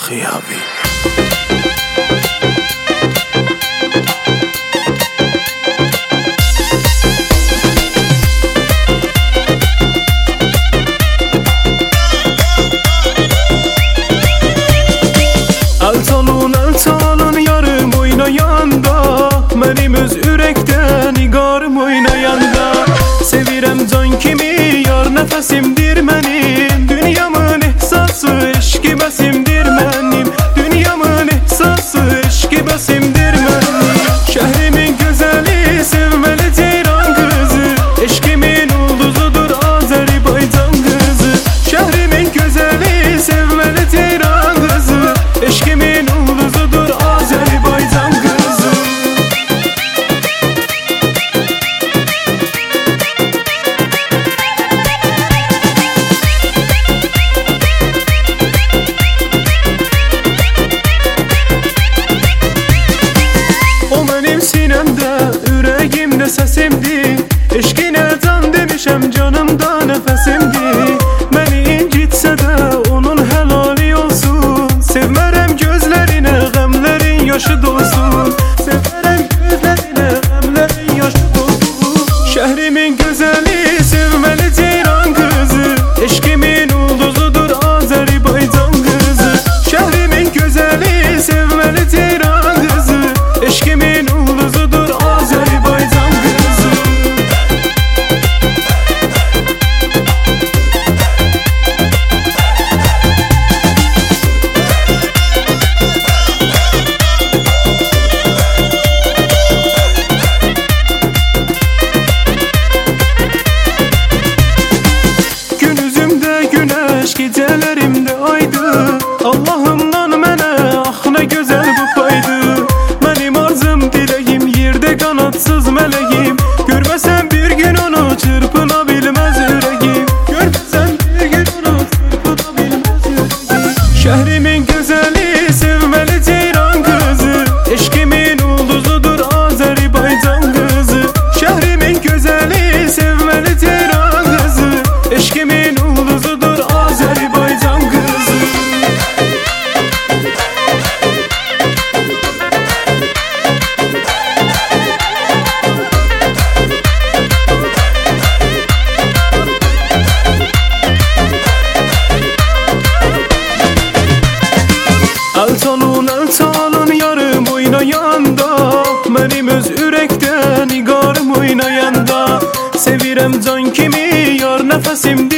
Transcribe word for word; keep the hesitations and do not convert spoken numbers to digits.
xiyabi. Elçalın elçalın yarım oynayanda, benim öz ürekten igarım oynayanda. Sevirem can kimi yar nefesimdir benim, dünyamın ihsası eşki besimdir benim. Dünyamın ihsası eşki besimdir benim. Şehrimin güzeli sevmeli ceyran kızı, eşkimin ulduzudur Azerbaycan kızı. Şehrimin güzeli sevmeli ceyran kızı, eşkimin ulduzudur Azerbaycan kızı. O benim sinemde, yüreğimde sesimdi. Eşkine can demişem, canımda nefesimdi. Beni incitse de onun helali olsun. Sevmerem gözlerine, gamlerin yaşı dolsun. Sevmerem gözlerine, gamlerin yaşı dolsun. Şehrimin güzeli sevmeli ceyran kızı, eşkimin ulduzudur Azerbaycan kızı. Şehrimin güzeli sevmeli ceyran kızı, eşkimin ulduzudur Azerbaycan kızı. Gecelerimde aydı, Allah'ımdan mənə ah ne güzel bu paydı. Benim arzum dileğim yerde kanatsız meleğim, görmesem bir gün onu çırpınabilmez yüreğim. Görmesem bir gün onu çırpınabilmez yüreğim. Şehrimin güzeli sevmeli ceyran kızı, eşkimin ulduzudur Azerbaycan kızı. Şehrimin güzeli sevmeli ceyran kızı, eşkimin ulduzudur Azerbaycan kızı. Elçalın elçalın yarım oynayanda, benim öz ürekten igarım oynayanda. Sevirem can kimi yar nefesimdir